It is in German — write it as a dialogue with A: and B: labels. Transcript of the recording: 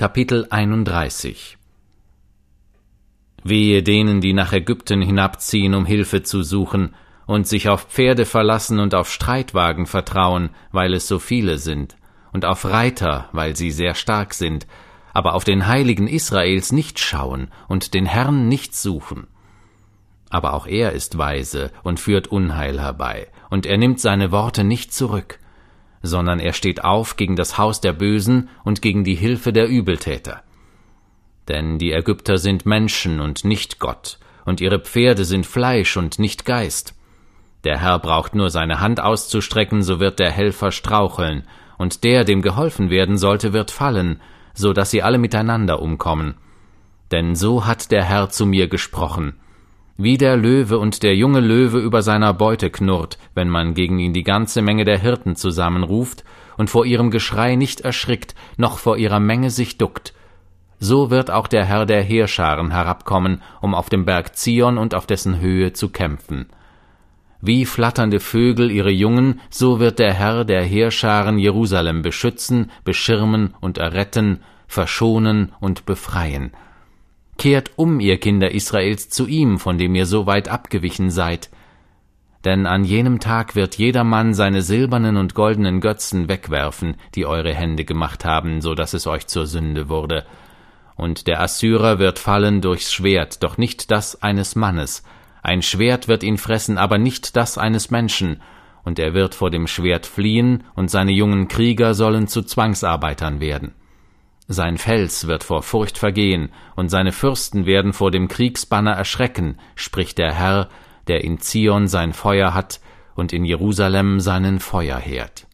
A: Kapitel 31. Wehe denen, die nach Ägypten hinabziehen, um Hilfe zu suchen, und sich auf Pferde verlassen und auf Streitwagen vertrauen, weil es so viele sind, und auf Reiter, weil sie sehr stark sind, aber auf den Heiligen Israels nicht schauen und den Herrn nicht suchen. Aber auch er ist weise und führt Unheil herbei, und er nimmt seine Worte nicht zurück, sondern er steht auf gegen das Haus der Bösen und gegen die Hilfe der Übeltäter. Denn die Ägypter sind Menschen und nicht Gott, und ihre Pferde sind Fleisch und nicht Geist. Der Herr braucht nur seine Hand auszustrecken, so wird der Helfer straucheln, und der, dem geholfen werden sollte, wird fallen, so dass sie alle miteinander umkommen. Denn so hat der Herr zu mir gesprochen: Wie der Löwe und der junge Löwe über seiner Beute knurrt, wenn man gegen ihn die ganze Menge der Hirten zusammenruft und vor ihrem Geschrei nicht erschrickt, noch vor ihrer Menge sich duckt, so wird auch der Herr der Heerscharen herabkommen, um auf dem Berg Zion und auf dessen Höhe zu kämpfen. Wie flatternde Vögel ihre Jungen, so wird der Herr der Heerscharen Jerusalem beschützen, beschirmen und erretten, verschonen und befreien. Kehrt um, ihr Kinder Israels, zu ihm, von dem ihr so weit abgewichen seid. Denn an jenem Tag wird jedermann seine silbernen und goldenen Götzen wegwerfen, die eure Hände gemacht haben, so dass es euch zur Sünde wurde. Und der Assyrer wird fallen durchs Schwert, doch nicht das eines Mannes. Ein Schwert wird ihn fressen, aber nicht das eines Menschen. Und er wird vor dem Schwert fliehen, und seine jungen Krieger sollen zu Zwangsarbeitern werden. Sein Fels wird vor Furcht vergehen, und seine Fürsten werden vor dem Kriegsbanner erschrecken, spricht der Herr, der in Zion sein Feuer hat und in Jerusalem seinen Feuerherd.